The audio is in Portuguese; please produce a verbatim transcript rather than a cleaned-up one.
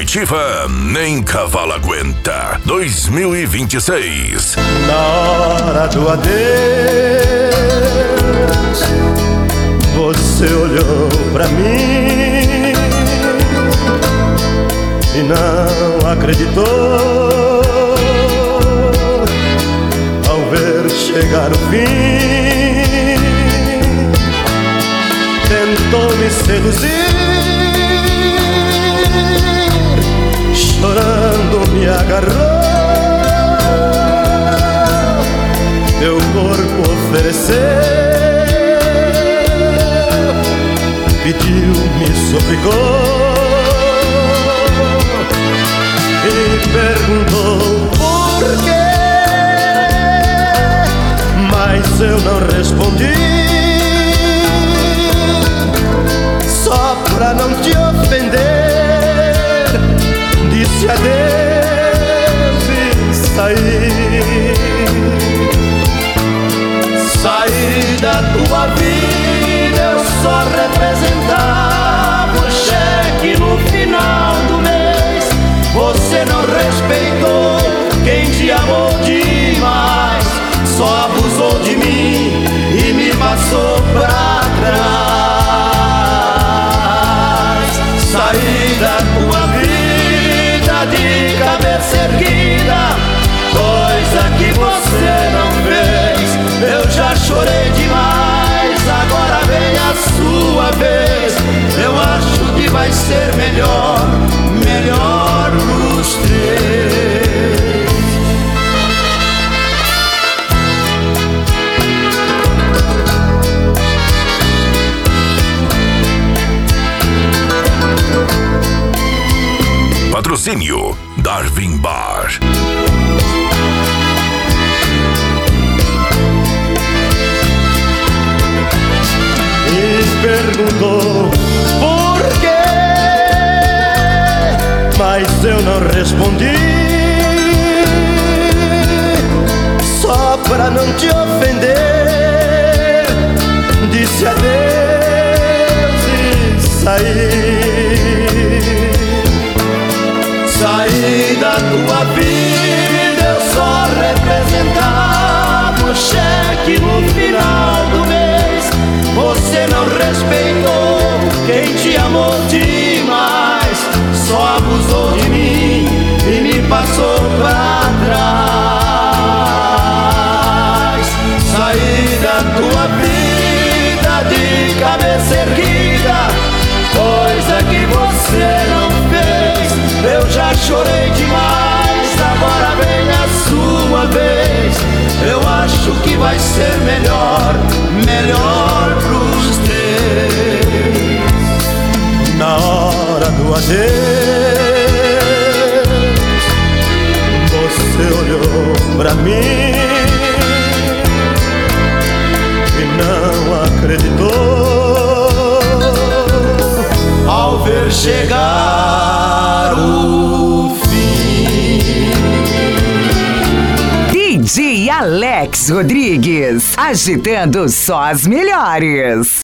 Comitiva nem cavalo aguenta. dois mil e vinte e seis. Na hora do adeus, você olhou pra mim e não acreditou ao ver chegar o fim. Tentou me seduzir, chorando me agarrou, teu corpo ofereceu, pediu, me suplicou e perguntou por quê, mas eu não respondi, só pra não te ofender, disse adeus e saí. Saí da tua vida, eu só representava o cheque no final do mês. Você não respeitou quem te amou demais, só abusou de mim e me passou pra trás. Saí da tua vida de cabeça erguida, coisa que você não fez. Eu já chorei demais, agora vem a sua vez. Eu acho que vai ser melhor, melhor pros três. Patrocínio Darwin Bar. E perguntou por quê, mas eu não respondi, só pra não te ofender, disse adeus e saí. Saí da tua vida, eu só representava o cheque no final do mês. Você não respeitou quem te amou demais, só abusou de mim e me passou pra trás. Saí da tua vida de cabeça erguida, coisa que você não fez. Eu já chorei demais, agora vem a sua vez. Eu acho que vai ser melhor, melhor pros três. Na hora do adeus, você olhou pra mim e não acreditou ao ver chegar o D J Alex Rodrigues, agitando só as melhores.